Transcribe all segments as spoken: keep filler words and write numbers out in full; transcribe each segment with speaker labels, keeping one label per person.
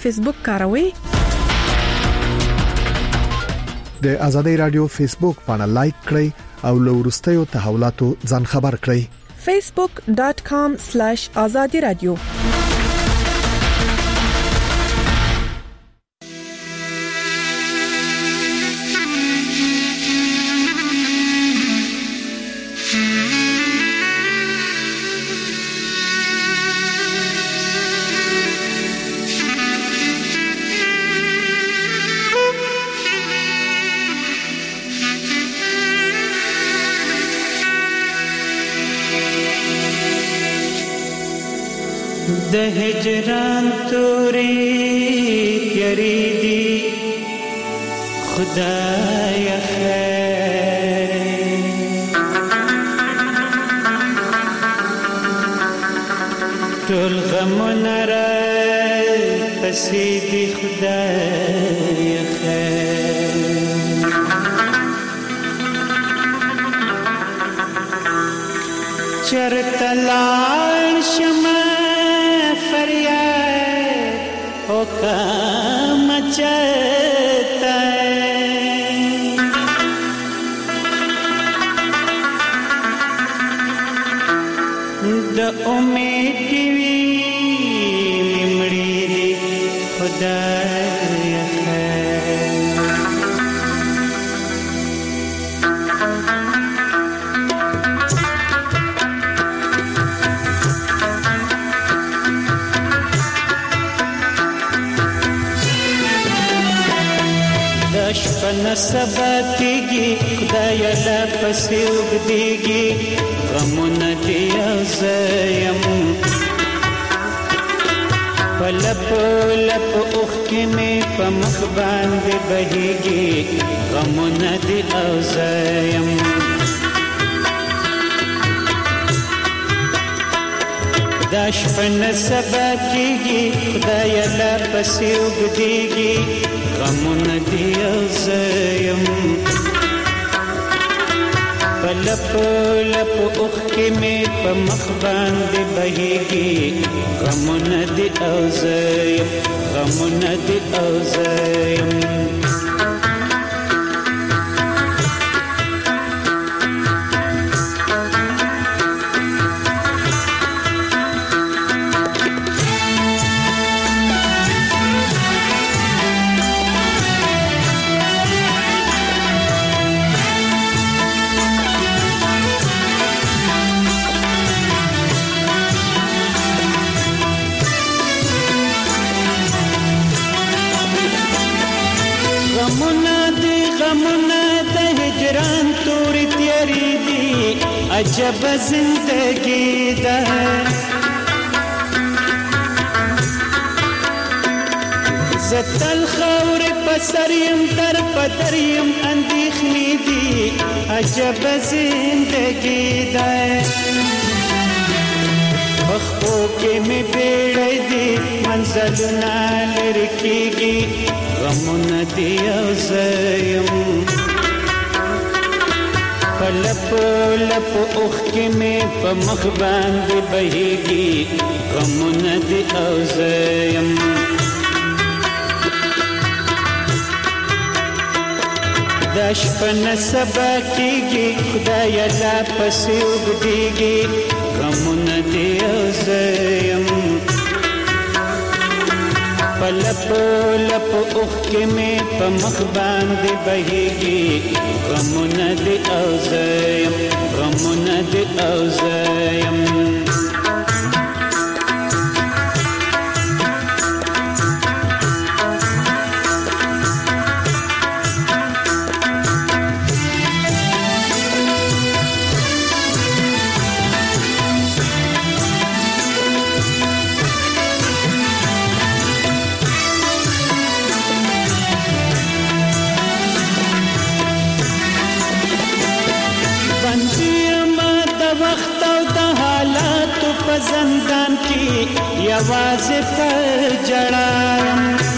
Speaker 1: فیسبوک کاروئ؟
Speaker 2: د آزادۍ رادیو فیسبوک باندې لایک کړئ او له وروستیو تحولاتو ځان خبر کړئ.
Speaker 1: facebook dot com slash azadi radio
Speaker 3: د هجران توري تیری دی خدای خیر ټول غمونه را پسې دی خدای خیر چرته لاړ شمه فریاد او کام چتا د امید وی مړی خدای خیر شپن سبا کیږي خدای لا پسې وګديږي غمونه دی ازیم پلپ لپ اوخ کې مې په مخ باندې بهيږي غمونه دی ازیم دا شپن سبا کیږي خدای لا پسې وګديږي غمونه دی ازیم پلپ لپ اوخ کې مې په مخ باندې بهيږي غمونه دی ازیم غمونه دی ازیم عجب زندگی ده زتل خور پسریم در پدریم اندیخنی دی عجب زندگی ده بخو کې می بیړی دی منزلونه لرکیږي غمونه دی اوزیم لپ لپ اوخ کې مې په مخ باندې بهيږي غمونه دي اوزیم دا شپه سبا کېږي خدای لا پسې وګديږي غمونه دي اوزیم لپ لپ اوخ کې مې په مخ باندې بهيږي غمونه دي اوزیم غمونه دي اوزیم زندان کی یواز پر جڑایم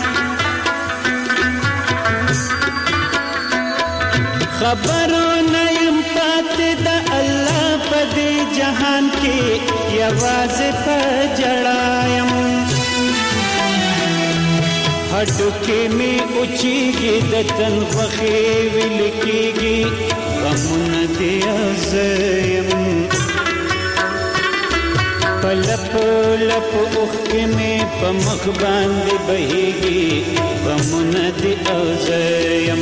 Speaker 3: خبرو نیم پات دا اللہ پدی جہان کی یواز پر جڑایم هډو کې می اوچیږي د تن خوخي ویل کېږي غمونه دې ازم پلپ لپ اوخ کې می په مخ باندې بهيږي غمونه دې ازم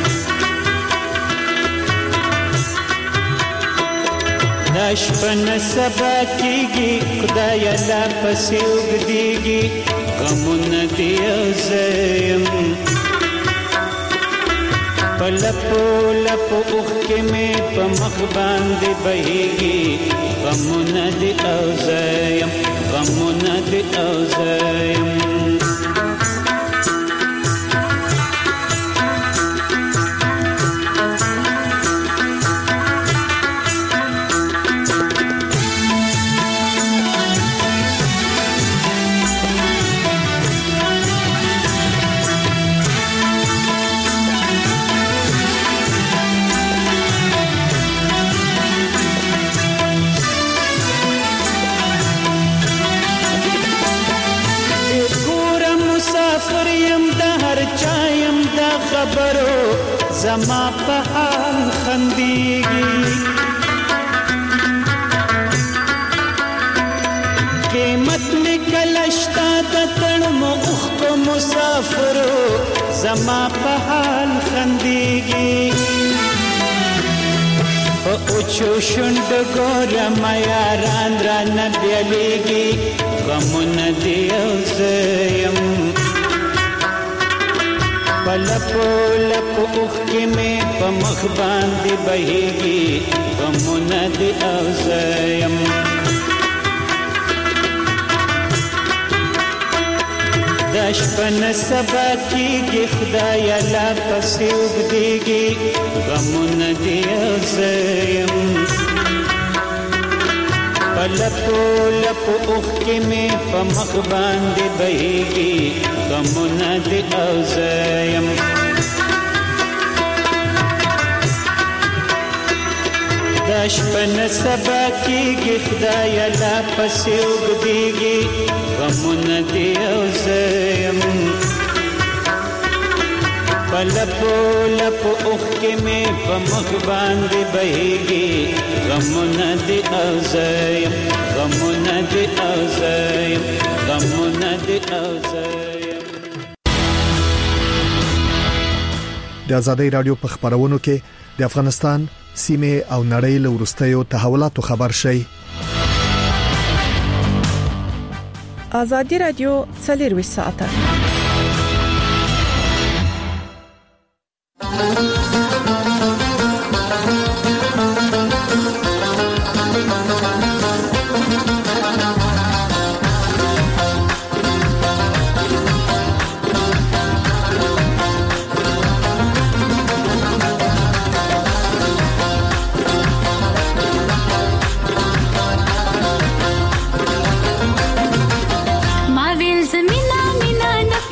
Speaker 3: نشپن سبا کېږي خدای لا پسې وګديږي غمونه دې ازم پلپو لپو اوخ کې مې په مخ باندې بهيږي غمونه دې ازم غمونه دې ازم خبرو زما په حال خندېږي قیمت مې کله شته د تړمو اوښکو مسافرو زما په حال خندېږي په اوچو شونډو ګورم یاران رانه بیلیږي غمونه دې یو زه یم پلپو لپو اوخ کې مې په مخ باندې بهيږي غمونه دې ازم د شپن سبا کېږي خدای لا پسې وګديږي غمونه دې ازم پلپو لپو اوخ کې مې په مخ باندې بهيږي غمونه دې ازم د شپن سبا کېږي خدای لا پسې وګديږي غمونه دې ازم پلپو لپو اوخ کې مې په مخ باندې بهيږي غمونه دې ازم غمونه دې ازم غمونه دې ازم
Speaker 2: د ازادۍ رادیو په خبرونو کې د افغانستان سیمه او نړۍ له ورستیو تحولاتو خبر شي
Speaker 1: ازادي رادیو څلور ساعته
Speaker 4: ما ویل زمینا مینا نه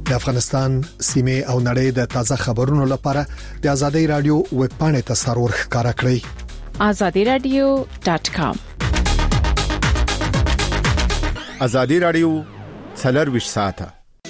Speaker 2: د افغانستان سیمه او نړۍ د تازه خبرونو لپاره د ازادي رادیو ویب پاڼه ته سرور ښکارا کړئ
Speaker 1: azadi radio dot com
Speaker 4: ازادي رادیو څلور ویشت ساعته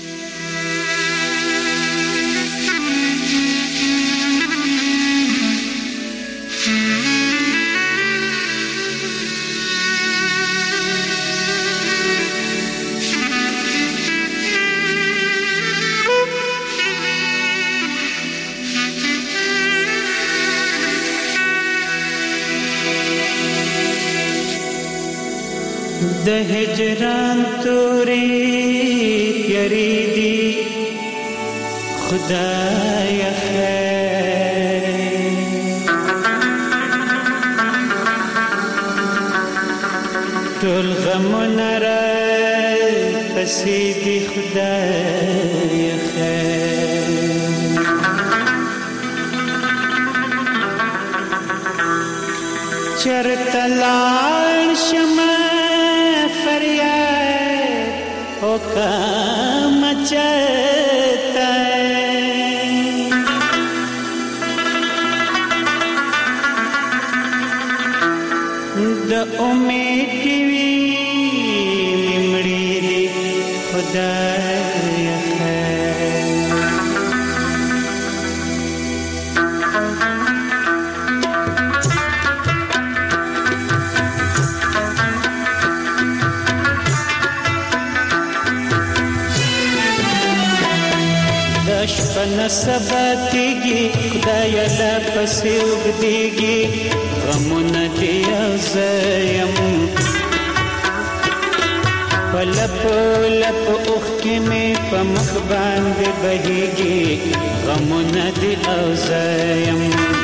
Speaker 3: د هجران توري تیری دی خدای خیر ټول غمونه را پسې دی خدای خیر چرته لاړ شمه فریاد او کام چتا د امید وی مړی دی خدای خیر شپن سبا کیږي خدای لا پسې وګديږي غمونه دی زیم پلپ لپ اوخ کې مې په مخ باندې بهيږي غمونه دی زیم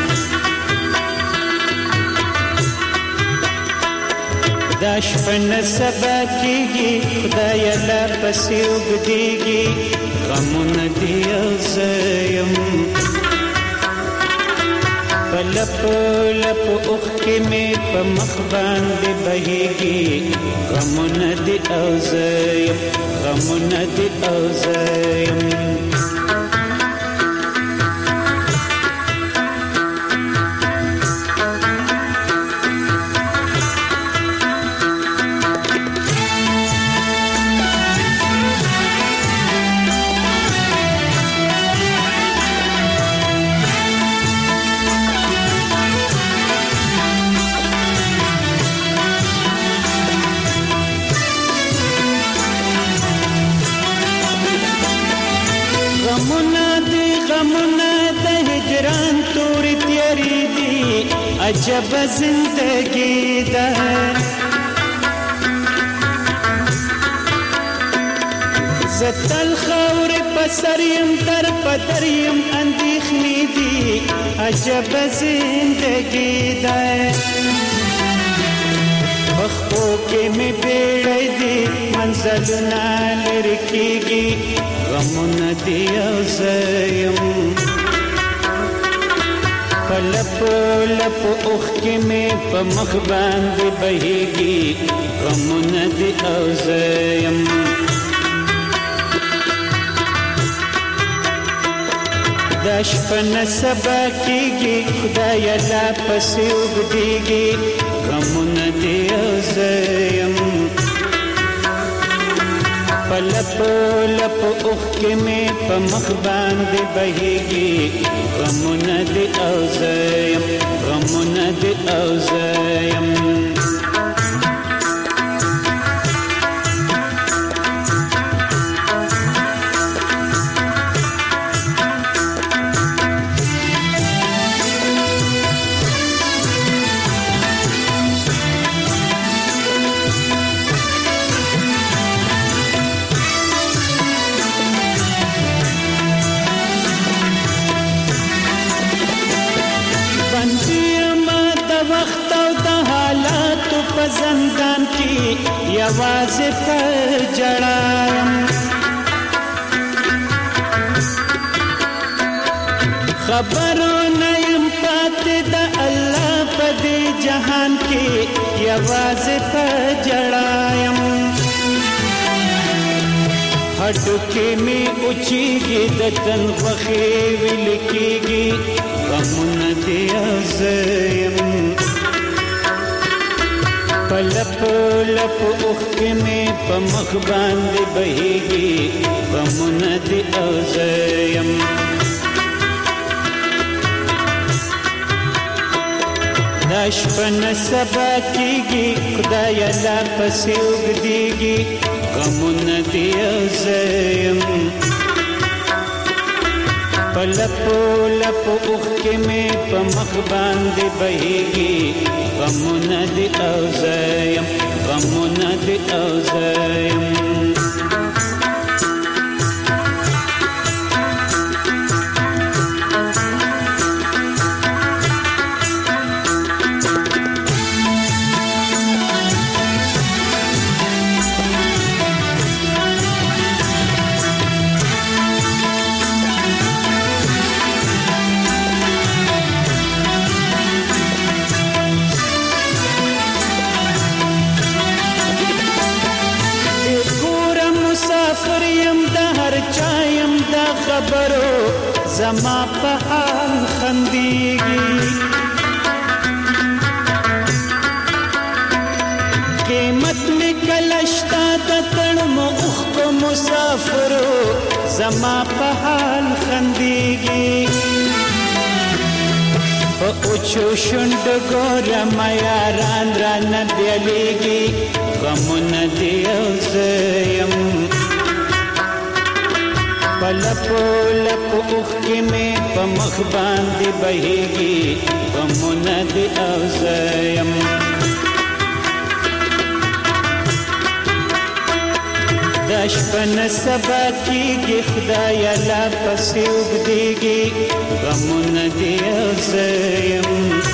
Speaker 3: دا شپن سبا کیږي خدای لا پسې وګديږي غمونه دی زیم پلپ لپ اوخ کې مې په مخ باندې بهيږي غمونه دی زیم غمونه دی زیم عجب زندگی ده زتل خور پسریم در پدریم اندیخنی دی عجب زندگی ده بخو کې می بیړی دی منزلونه لرکیږي غمونه دی زیم پلپ لپ اوخ کې مې په مخ باندې بهيږي غمونه دی زیم دا شپن سبا کیږي خدای لا پسې وګديږي غمونه دی زیم پلپ لپ اوخ کې مې په مخ باندې بهيږي غمونه دی زیم غمونه دی زیم زندان کی یوازې پر جړایم خبرونه يم پاتې د الله په دې جهان کې یوازې پر جړایم هر هډو کې می اوچیږي د تن خوخي ویل کېږي غمونه دې ازم پلپ لپ اوخ کې می په مخ باندې بهيږي غمونه دې ازم داشپن سبا کیږي خدای لا پسې وګديږي غمونه دې ازم پلپو لپو اوخ کې مې په مخ باندې بهيږي غمونه دې ازم غمونه دې ازم خبرو زما په حال خندېږي قیمت مې کلشتا د تړمو اوښ په مسافرو زما په حال خندېږي په اوچو شونډو ګورم یاران رانه بیلیږي غمونه دې یو زه یم پلپو لپو اوخ کې مې په مخ باندې بهيږي غمونه دې ازم داشپن سبا کېږي خدای لا پسې وګديږي غمونه دې ازم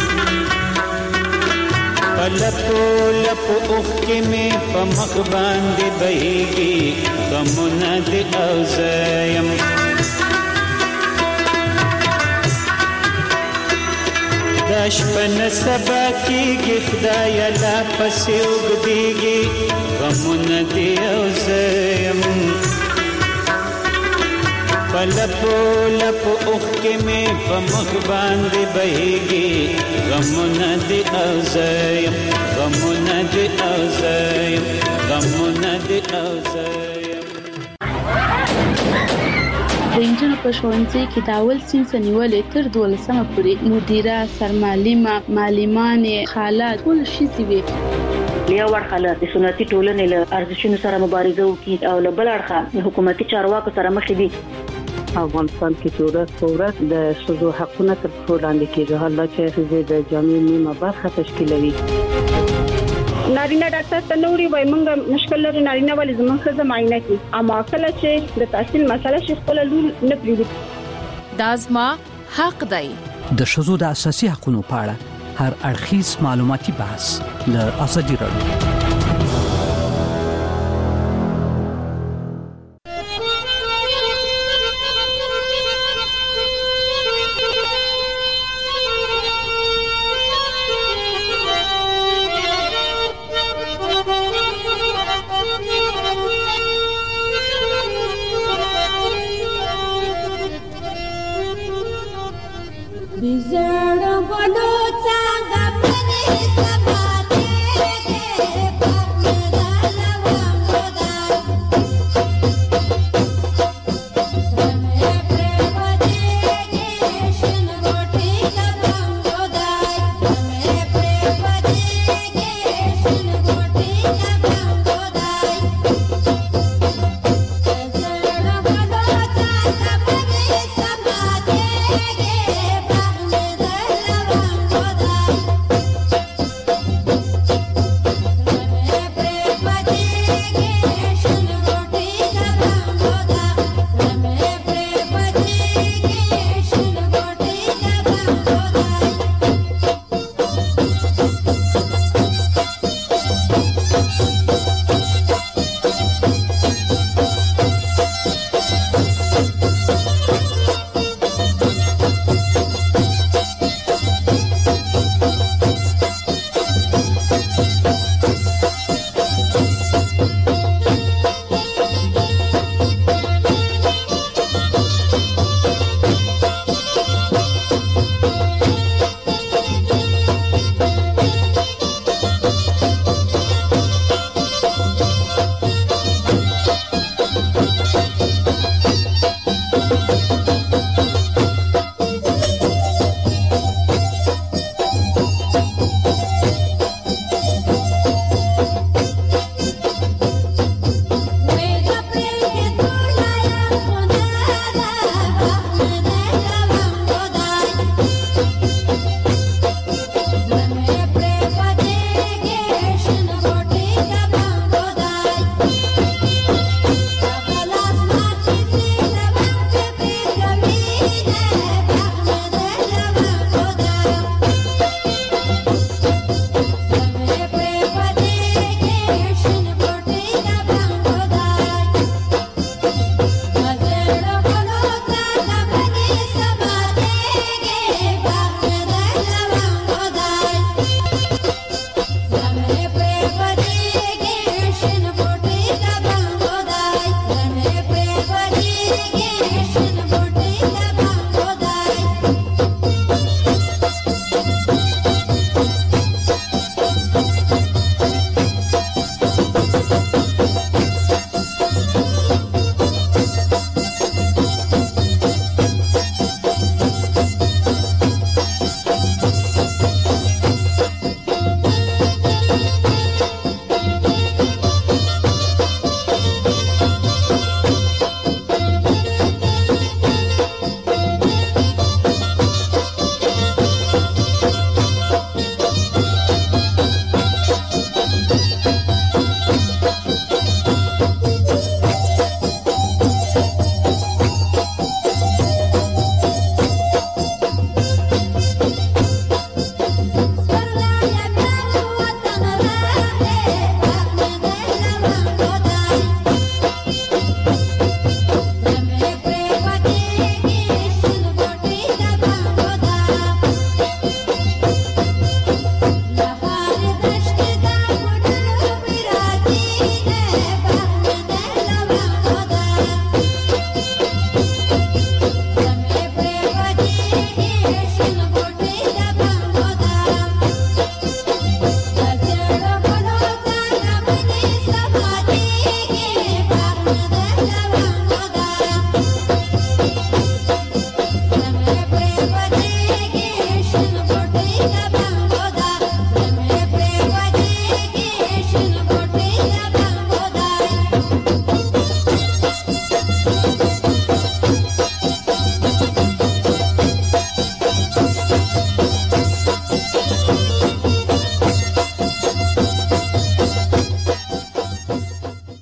Speaker 3: پلپو لپو اوخ کې مې په مخ باندې بهيږي غمونه دې ازم داشپن سبا کېږي خدای لا پسې وګديږي غمونه دې ازم پلپو لپو اوخ کې مې په مخ باندې بهيږي غمونه دې ازم غمونه دې ازم غمونه دې ازم
Speaker 5: د انجن په ښوونځي کې د اول صنف نیولې تر دولسمه پورې مدیره سرمعلمه معلمانې خاله ټول شي وي
Speaker 6: یو ورخاله د سنتي ټولنې له ارزښتونو سره مبارزه وکړي او له بل اړخه حکومتي چارواکو سره مخ دي
Speaker 7: افغانستان کې ټولنه ثورت د شذو حقونه تر څو لاندې کېږي حالا چې د جامعې نیمه برخه تشکیلوي
Speaker 8: نارینه ډاکټر ته نوري وای مونږ مشکل لري نارینه ولې زموږ څه معاینه کوي اما کله چې د تحصیل مسله شي خپل لول نه پریږدي
Speaker 9: دا زما حق دی
Speaker 10: د شذو د اساسي حقوقو په اړه هر اړخیز معلوماتي بحث ل ازادي راډیو
Speaker 11: Bizarre, but no time, I'm ready to